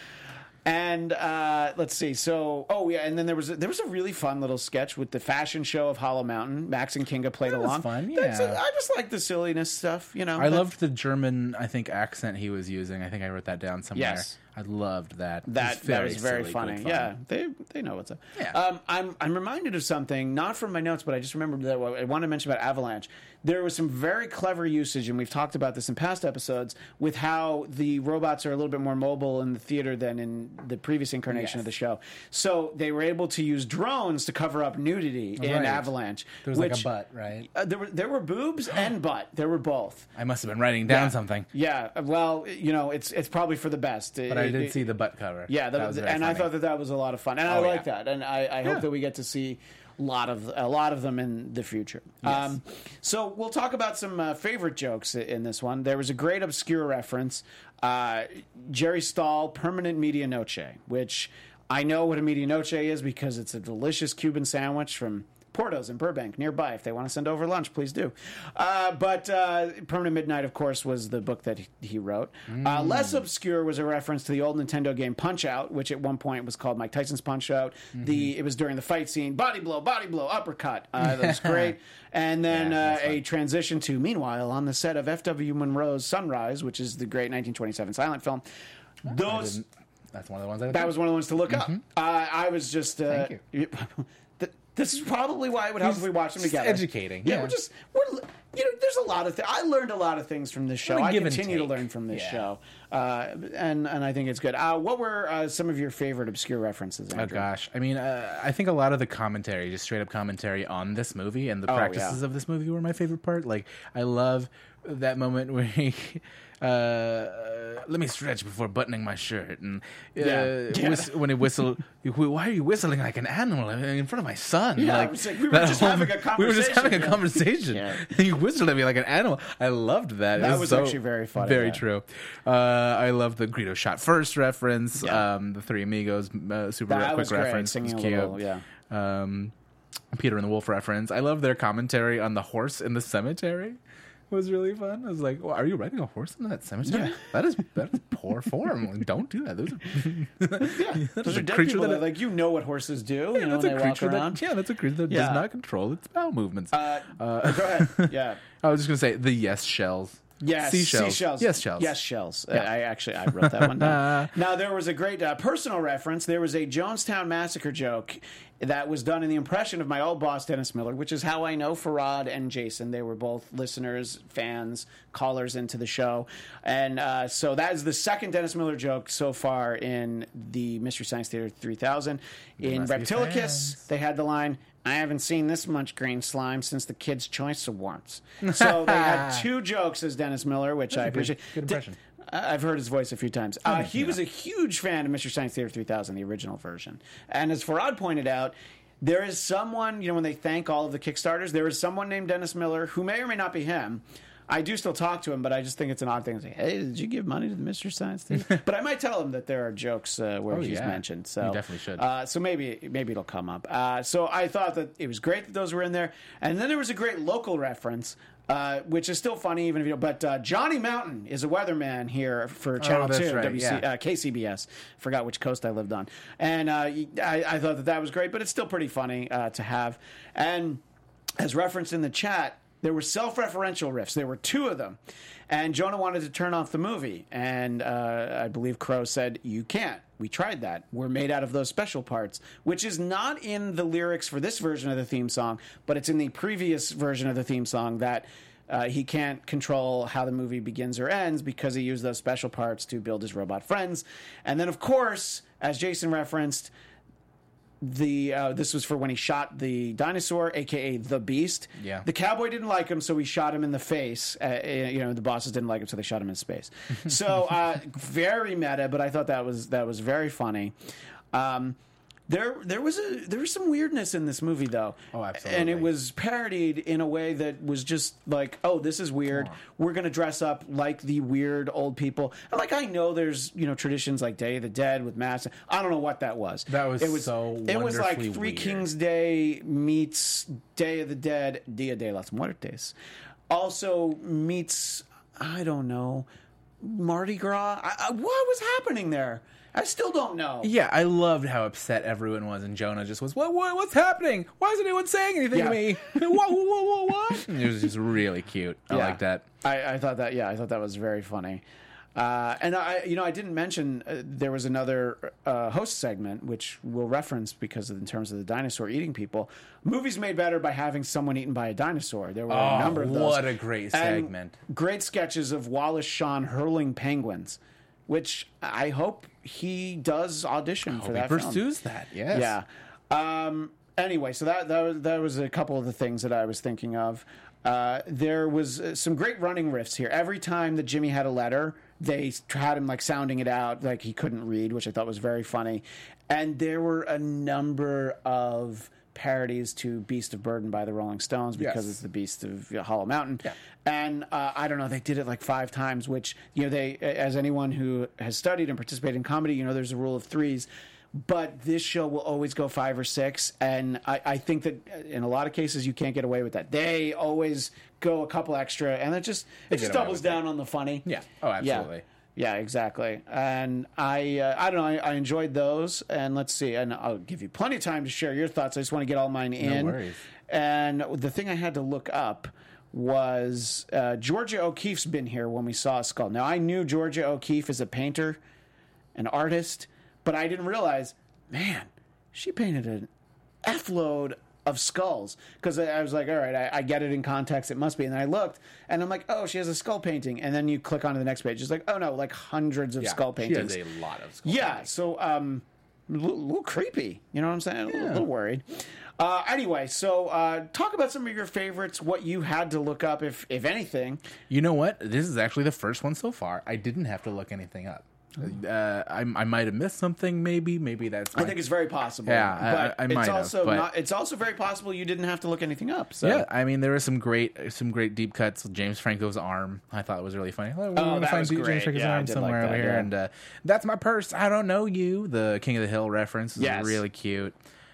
And uh, let's see. So, oh yeah, and then there was a, there was a really fun little sketch with the fashion show of Hollow Mountain. Max and Kinga played That was along. fun, That's yeah. a, I just like the silliness stuff. You know, I that- loved the German, I think, accent he was using. I think I wrote that down somewhere. Yes. I loved that. That, It was very that was very silly, funny. good fun. Yeah, they they know what's up. Yeah. Um, I'm I'm reminded of something, not from my notes, but I just remembered that I want to mention about Avalanche. There was some very clever usage, and we've talked about this in past episodes, with how the robots are a little bit more mobile in the theater than in the previous incarnation Yes. of the show. So they were able to use drones to cover up nudity in Right. Avalanche. There was which, like a butt, right? Uh, there were there were boobs and butt. There were both. I must have been writing down Yeah. something, Yeah. Well, you know, it's it's probably for the best. but I did see the butt cover. Yeah, that that, was very and I funny. thought that that was a lot of fun, and I Oh, like yeah. that, and I, I hope Yeah. that we get to see a lot of a lot of them in the future. Um, so we'll talk about some uh, favorite jokes i- in this one. There was a great obscure reference, uh, Jerry Stahl, permanent media noche, which I know what a media noche is because it's a delicious Cuban sandwich from Porto's in Burbank, nearby. If they want to send over lunch, please do. Uh, but uh, Permanent Midnight, of course, was the book that he, he wrote. Mm. Uh, less obscure was a reference to the old Nintendo game Punch Out, which at one point was called Mike Tyson's Punch Out. Mm-hmm. The It was during the fight scene, body blow, body blow, uppercut. Uh, that was great. And then Yeah, uh, that's fun. a transition to, meanwhile, on the set of F W Monroe's Sunrise, which is the great nineteen twenty-seven silent film. I Those... didn't- That's one of the ones I That was one of the ones to look up. Uh, I was just... Uh, Thank th- This is probably why it would help if we watched them just together. educating, Yeah, yeah. we're just we're you know. There's a lot of things. I learned a lot of things from this show. Well, I give and continue to take. learn from this Yeah. show, uh, and and I think it's good. Uh, what were uh, some of your favorite obscure references? Oh Andrew? gosh, I mean, uh, I think a lot of the commentary, just straight up commentary on this movie and the Oh, practices yeah. of this movie were my favorite part. Like, I love that moment where he, uh, let me stretch before buttoning my shirt, and uh, Yeah. Yeah. whis- when he whistled, why are you whistling like an animal in front of my son? Yeah, like, it was like, we were that just whole- having a We were just having a conversation. conversation. Yeah. And you whistled at me like an animal. I loved that. It That was so- actually very funny, Very yeah. true. Uh, I love the Greedo shot first reference. Yeah. Um, the Three Amigos uh, super That quick was great, reference. singing was a cute. little, yeah. Um, Peter and the Wolf reference. I love their commentary on the horse in the cemetery. It was really fun. I was like, well, "Are you riding a horse in that cemetery? Yeah. That is that is poor form. Like, don't do that. Those are Yeah, that those is are a dead creature people that that, like you know what horses do. you know, that's when a they walk creature around. that yeah, that's a creature that Yeah. does not control its bowel movements. Uh, Uh, go ahead. Yeah. I was just gonna say the yes shells. Yes, Seashells. seashells. Yes, shells. Yes, shells. Uh, Yeah. I actually I wrote that one down. Now there was a great uh, personal reference. There was a Jonestown Massacre joke that was done in the impression of my old boss Dennis Miller, which is how I know Farad and Jason. They were both listeners, fans, callers into the show, and uh, so that is the second Dennis Miller joke so far in the Mystery Science Theater three thousand. In must be Reptilicus, fans. they had the line, "I haven't seen this much green slime since the Kids' Choice Awards." So they had two jokes as Dennis Miller, which I a good- appreciate. good impression. I- I've heard his voice a few times. Uh, mean, he you was know. a huge fan of Mystery Science Theater three thousand, the original version. And as Farad pointed out, there is someone, you know, when they thank all of the Kickstarters, there is someone named Dennis Miller who may or may not be him. I do still talk to him, but I just think it's an odd thing to say, hey, did you give money to the Mystery Science Theater? But I might tell him that there are jokes uh, where Oh, he's yeah. mentioned. So You definitely should. Uh, so maybe maybe it'll come up. Uh, so I thought that it was great that those were in there. And then there was a great local reference. Uh, which is still funny, even if you don't. But uh, Johnny Mountain is a weatherman here for Channel that's Two, right, W C, yeah. uh, K C B S. Forgot which coast I lived on, and uh, I, I thought that that was great. But it's still pretty funny uh, to have. And as referenced in the chat, there were self-referential riffs. There were two of them, and Jonah wanted to turn off the movie, and uh, I believe Crow said, "You can't. We tried that. We're made out of those special parts," which is not in the lyrics for this version of the theme song, but it's in the previous version of the theme song that uh, he can't control how the movie begins or ends because he used those special parts to build his robot friends. And then, of course, as Jason referenced, the uh, this was for when he shot the dinosaur, aka the Beast. Yeah. The cowboy didn't like him, so he shot him in the face. Uh, you know, the bosses didn't like him, so they shot him in space. So uh, very meta, but I thought that was that was very funny. Um, There, there was a there was some weirdness in this movie, though. Oh, absolutely. And it was parodied in a way that was just like, oh, this is weird. We're gonna dress up like the weird old people. And like, I know there's you know traditions like Day of the Dead with masks. I don't know what that was. That was it was so It was like wonderfully Three weird. Kings Day meets Day of the Dead, Dia de los Muertes. Also meets I don't know Mardi Gras. I, I, what was happening there? I still don't know. Yeah, I loved how upset everyone was, and Jonah just was, what, what what's happening? Why isn't anyone saying anything Yeah. to me? what, what, what, what? It was just really cute. I Yeah. like that. I, I thought that. Yeah, I thought that was very funny. Uh, and I, you know, I didn't mention uh, there was another uh, host segment which we'll reference because of, in terms of the dinosaur eating people. Movies made better by having someone eaten by a dinosaur. There were Oh, a number of those. what a great And segment. great sketches of Wallace Shawn hurling penguins, which I hope he does audition for Hope that he film. pursues that, yes. Yeah. Um, anyway, so that that was, that was a couple of the things that I was thinking of. Uh, there was uh, some great running riffs here. Every time that Jimmy had a letter, they had him like sounding it out like he couldn't read, which I thought was very funny. And there were a number of parodies to Beast of Burden by the Rolling Stones because Yes. it's the Beast of uh, Hollow Mountain. Yeah. And uh, I don't know, they did it like five times, which, you know, they, as anyone who has studied and participated in comedy, you know, there's a rule of threes. But this show will always go five or six, and I, I think that in a lot of cases you can't get away with that. They always go a couple extra, and it just it just get away doubles with that. down on the funny. Yeah. Oh, absolutely. Yeah, yeah, exactly. And I uh, I don't know, I, I enjoyed those, and let's see, and I'll give you plenty of time to share your thoughts. I just want to get all mine in. worries. And the thing I had to look up was uh, Georgia O'Keeffe's been here when we saw a skull. Now I knew Georgia O'Keeffe is a painter, an artist. But I didn't realize, man, she painted an F load of skulls. Because I, I was like, all right, I, I get it in context. It must be. And then I looked, and I'm like, oh, she has a skull painting. And then you click onto the next page. It's like, oh, no, like hundreds of Yeah, skull she paintings. has a lot of skull Yeah, paintings. so um, a little, little creepy. You know what I'm saying? A little, little worried. Uh, anyway, so uh, talk about some of your favorites, what you had to look up, if if anything. You know what? This is actually the first one so far. I didn't have to look anything up. Uh, I, I might have missed something. Maybe, maybe that's. I my- think it's very possible. Yeah, I- but I- I it's might have, also but- not. It's also very possible you didn't have to look anything up. So. Yeah, I mean there were some great, some great deep cuts. James Franco's arm, I thought was really funny. Oh, we're gonna that find was James great. Franco's Yeah, I arm did somewhere like over that, here, yeah. and uh, that's my purse. I don't know you. The King of the Hill reference was Yes. really cute.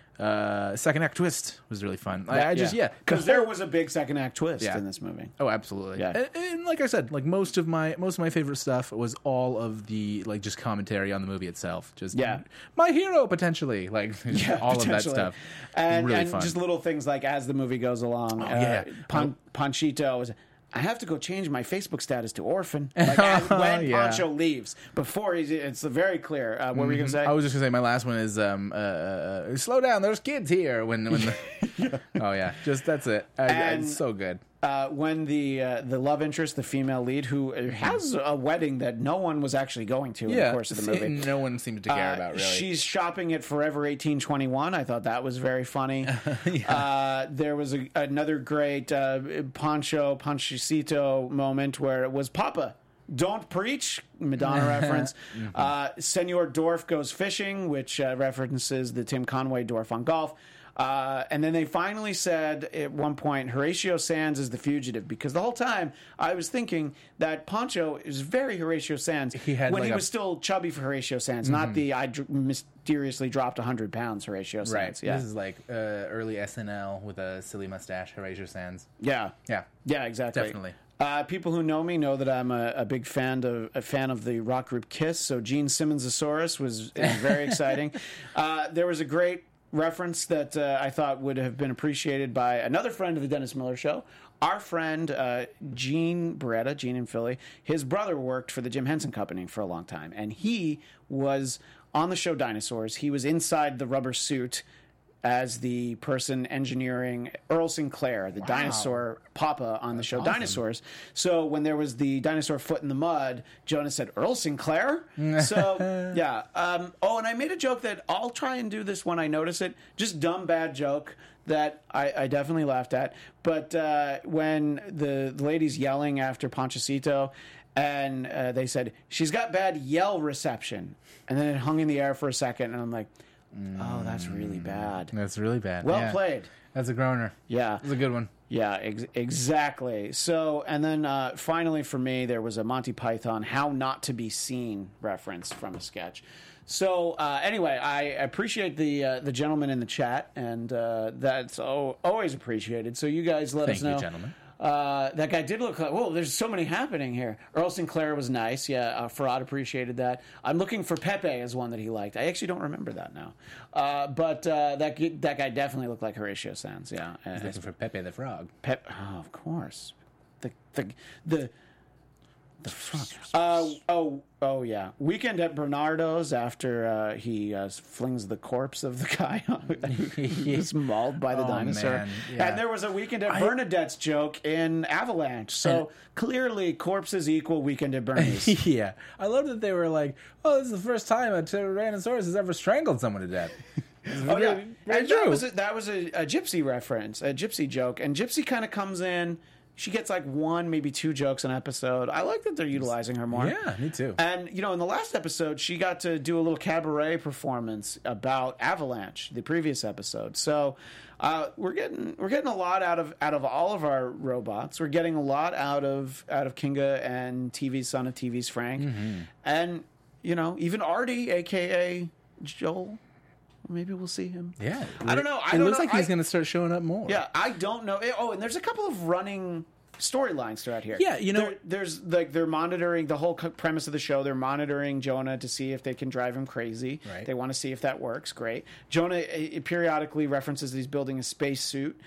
Uh, second act twist was really fun. I, I just yeah, because the there whole- was a big second act twist Yeah. in this movie. Oh, absolutely. Yeah. And, and like I said, like most of my most of my favorite stuff was all of the like just commentary on the movie itself. Just Yeah. my hero potentially, like Yeah, all of that potentially. stuff. and, really and fun. just little things like as the movie goes along. uh, yeah. Pon- Panchito was. I have to go change my Facebook status to orphan. Like as, when Yeah. Pancho leaves, before he's, it's very clear. Uh, what were you gonna say? I was just gonna say my last one is um uh, uh, uh, slow down. There's kids here. When when the, oh yeah, just that's it. I, I- And- it's so good. uh, when the uh, the love interest, the female lead, who has a wedding that no one was actually going to in Yeah, the course of the movie. no one seemed to care Uh, about really. She's shopping at Forever eighteen twenty-one. I thought that was very funny. uh, there was a, another great uh, Pancho Panchicito moment where it was Papa. Don't preach, Madonna reference. uh, Senor Dorf goes fishing, which uh, references the Tim Conway Dorf on golf. Uh, and then they finally said at one point, Horatio Sands is the fugitive, because the whole time I was thinking that Pancho is very Horatio Sands He had when like he a- was still chubby for Horatio Sands, not the I dr- mysteriously dropped one hundred pounds Horatio Sands. right. Yeah. This is like uh, early S N L with a silly mustache, Horatio Sands. yeah. Yeah. Yeah, exactly. Definitely. Uh, people who know me know that I'm a, a big fan of a fan of the rock group Kiss. So Gene Simmons-osaurus was, was very exciting. Uh, there was a great reference that uh, I thought would have been appreciated by another friend of the Dennis Miller Show. Our friend uh, Gene Beretta, Gene in Philly, his brother worked for the Jim Henson Company for a long time, and he was on the show Dinosaurs. He was inside the rubber suit as the person engineering Earl Sinclair, the dinosaur papa on the show Dinosaurs. So when there was the dinosaur foot in the mud, Jonah said, Earl Sinclair? So, yeah. Um, oh, and I made a joke that I'll try and do this when I notice it. Just dumb, bad joke that I, I definitely laughed at. But uh, when the, the lady's yelling after Ponchacito, and uh, they said, she's got bad yell reception. And then it hung in the air for a second, and I'm like, Oh, that's really bad. That's really bad. Well yeah. played. That's a groaner. Yeah. That's a good one. Yeah, ex- exactly. So, and then uh, finally for me, there was a Monty Python How Not to Be Seen reference from a sketch. So, uh, anyway, I appreciate the uh, the gentleman in the chat, and uh, that's o- always appreciated. So, you guys let Thank us know. you, gentlemen. Uh, that guy did look like, whoa, there's so many happening here. Earl Sinclair was nice. Yeah, uh, Farad appreciated that. I'm looking for Pepe as one that he liked. I actually don't remember that now. Uh, but uh, that g- that guy definitely looked like Horatio Sands, yeah. He's looking for Pepe the Frog. Pep, oh, of course. The, the, the, the frog. Uh, oh, oh, yeah. Weekend at Bernardo's after uh, he uh, flings the corpse of the guy who was mauled by the Oh, dinosaur. man, yeah. And there was a Weekend at I- Bernadette's joke in Avalanche. So And- clearly, corpses equal Weekend at Bernie's. Yeah. I love that they were like, oh, this is the first time a Tyrannosaurus has ever strangled someone to death. Oh, yeah. Very And that true. was, a, that was a, a Gypsy reference, a Gypsy joke. And Gypsy kind of comes in. She gets like one, maybe two jokes an episode. I like that they're utilizing her more. Yeah, me too. And, you know, in the last episode, she got to do a little cabaret performance about Avalanche, the previous episode. So uh, we're getting we're getting a lot out of out of all of our robots. We're getting a lot out of out of Kinga and T V's son of T V's Frank. Mm-hmm. And, you know, even Artie, a k a. Joel. Maybe we'll see him. Yeah. I don't know. I it don't looks know. like he's I- going to start showing up more. Yeah, I don't know. Oh, and there's a couple of running storylines throughout here. Yeah, you know- There- there's like they're monitoring the whole co- premise of the show. They're monitoring Jonah to see if they can drive him crazy. Right. They want to see if that works. Great. Jonah uh, periodically references that he's building a space suit.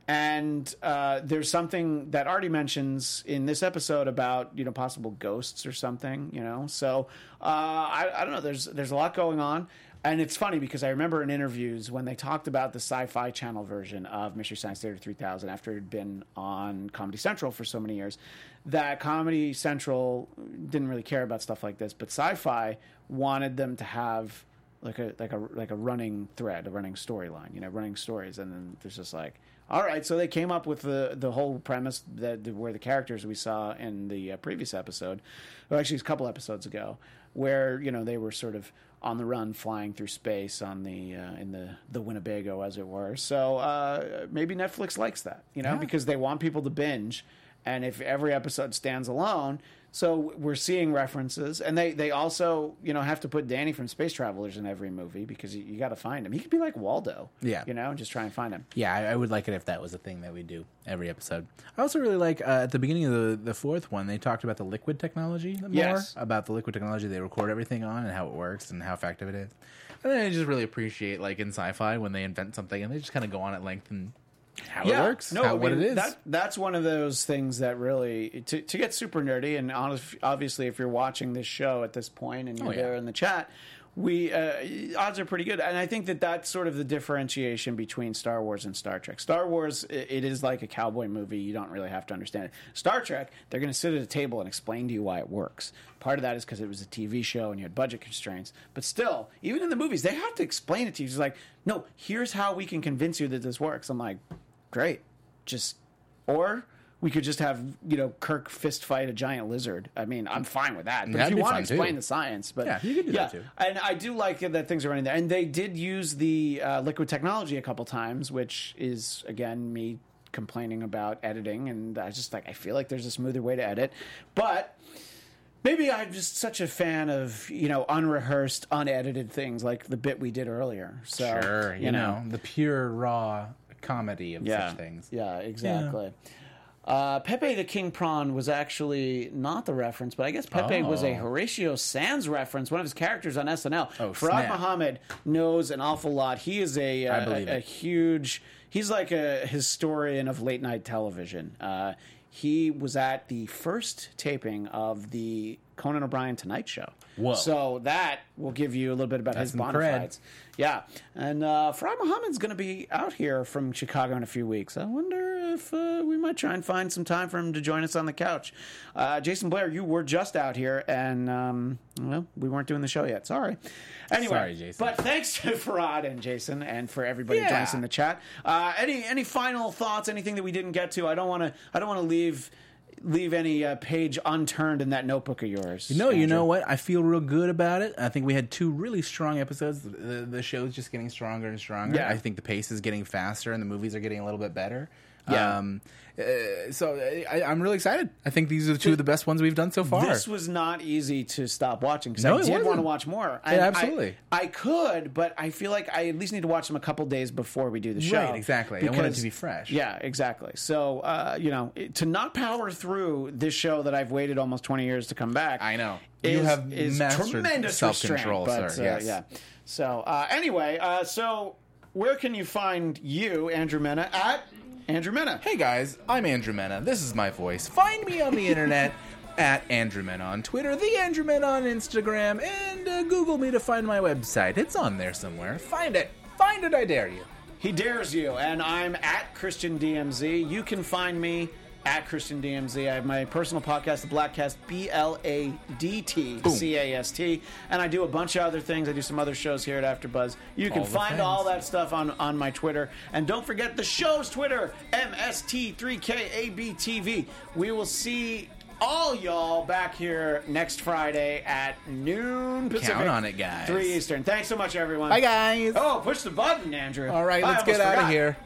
And uh, there's something that Artie mentions in this episode about, you know, possible ghosts or something, you know. So uh, I, I don't know. There's there's a lot going on. And it's funny because I remember in interviews when they talked about the Sci-Fi Channel version of Mystery Science Theater three thousand after it had been on Comedy Central for so many years, that Comedy Central didn't really care about stuff like this, but Sci-Fi wanted them to have like a like a like a running thread, a running storyline, you know, running stories, and then there's just like, all right, so they came up with the the whole premise that where the characters we saw in the uh, previous episode, well, actually, it's a couple episodes ago, where you know they were sort of on the run, flying through space on the uh, in the the Winnebago, as it were. So uh, maybe Netflix likes that, you know, Yeah. because they want people to binge, and if every episode stands alone. So we're seeing references, and they, they also, you know, have to put Danny from Space Travelers in every movie because you, you got to find him. He could be like Waldo, Yeah. you know, just try and find him. Yeah, I, I would like it if that was a thing that we do every episode. I also really like, uh, at the beginning of the, the fourth one, they talked about the liquid technology more. Yes. About the liquid technology they record everything on and how it works and how effective it is. And then I just really appreciate, like, in sci-fi, when they invent something and they just kind of go on at length and how it works, no, how, I what mean, it is. That, that's one of those things that really, to, to get super nerdy, and honest, obviously if you're watching this show at this point and you're Oh, yeah. there in the chat, we uh, odds are pretty good. And I think that that's sort of the differentiation between Star Wars and Star Trek. Star Wars, it, it is like a cowboy movie. You don't really have to understand it. Star Trek, they're going to sit at a table and explain to you why it works. Part of that is because it was a T V show and you had budget constraints. But still, even in the movies, they have to explain it to you. It's like, no, here's how we can convince you that this works. I'm like, great. Just, or we could just have, you know, Kirk fist fight a giant lizard. I mean, I'm fine with that. But That'd if you be want to fun, explain too. the science, but Yeah, you could do that, too. And I do like that things are running there. And they did use the uh, liquid technology a couple times, which is, again, me complaining about editing. And I just like, I feel like there's a smoother way to edit. But maybe I'm just such a fan of, you know, unrehearsed, unedited things like the bit we did earlier. So, Sure, you, know, the pure, raw comedy of yeah, such things. Yeah, exactly. Uh, Pepe the King Prawn was actually not the reference, but I guess Pepe Oh. was a Horatio Sands reference, one of his characters on S N L. Oh, Farad snap. Muhammad knows an awful lot. He is a, uh, I believe a, a it. huge, he's like a historian of late night television. Uh, he was at the first taping of the Conan O'Brien Tonight Show. Whoa. So that will give you a little bit about That's his some bona cred. fides. Yeah. And uh, Farad Muhammad's going to be out here from Chicago in a few weeks. I wonder if uh, we might try and find some time for him to join us on the couch. Uh, Jason Blair, you were just out here, and um, well, we weren't doing the show yet. Sorry. Anyway, Sorry, Jason. but thanks to Farad and Jason, and for everybody who joined us Yeah. in the chat. Uh, any any final thoughts? Anything that we didn't get to? I don't want to. I don't want to leave leave any uh, page unturned in that notebook of yours. No, you Andrew. know what? I feel real good about it. I think we had two really strong episodes. The, the show's just getting stronger and stronger. Yeah. I think the pace is getting faster, and the movies are getting a little bit better. Yeah. Um, uh, so I, I'm really excited. I think these are two of the best ones we've done so far. This was not easy to stop watching because No, I it did want to wasn't. watch more. Yeah, And absolutely. I, I could, but I feel like I at least need to watch them a couple days before we do the show. Right, exactly. I want it to be fresh. Yeah, exactly. So, uh, you know, it- to not power through this show that I've waited almost twenty years to come back. I know. Is, You have is mastered tremendous self-control, restraint, sir. but, uh, Yes. Yeah. So, uh, anyway, uh, so where can you find you, Andrew Mena, at Andrew Mena? Hey guys, I'm Andrew Mena. This is my voice. Find me on the internet at Andrew Mena on Twitter, the Andrew Mena on Instagram, and uh, Google me to find my website. It's on there somewhere. Find it. Find it, I dare you. He dares you, and I'm at Christian D M Z. You can find me at Christian D M Z. I have my personal podcast, The Blackcast, B L A D T C A S T, and I do a bunch of other things. I do some other shows here at AfterBuzz. You can All the find things. all that stuff on, on my Twitter, and don't forget the show's Twitter, M S T three K A B T V. We will see all y'all back here next Friday at noon Pacific. Count on it, guys. three Eastern. Thanks so much, everyone. Bye, guys. Oh, push the button, Andrew. All right, I let's get almost out of forgot. here.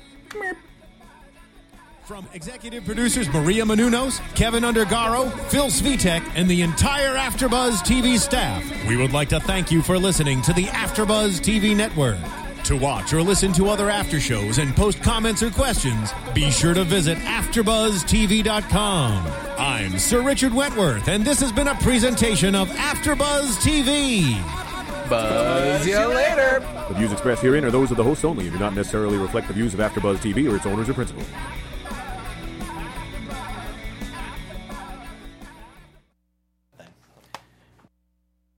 From executive producers Maria Menounos, Kevin Undergaro, Phil Svitek, and the entire AfterBuzz T V staff, we would like to thank you for listening to the AfterBuzz T V network. To watch or listen to other after shows and post comments or questions, be sure to visit after buzz T V dot com. I'm Sir Richard Wentworth, and this has been a presentation of AfterBuzz T V. Buzz you later. The views expressed herein are those of the hosts only and do not necessarily reflect the views of AfterBuzz T V or its owners or principals.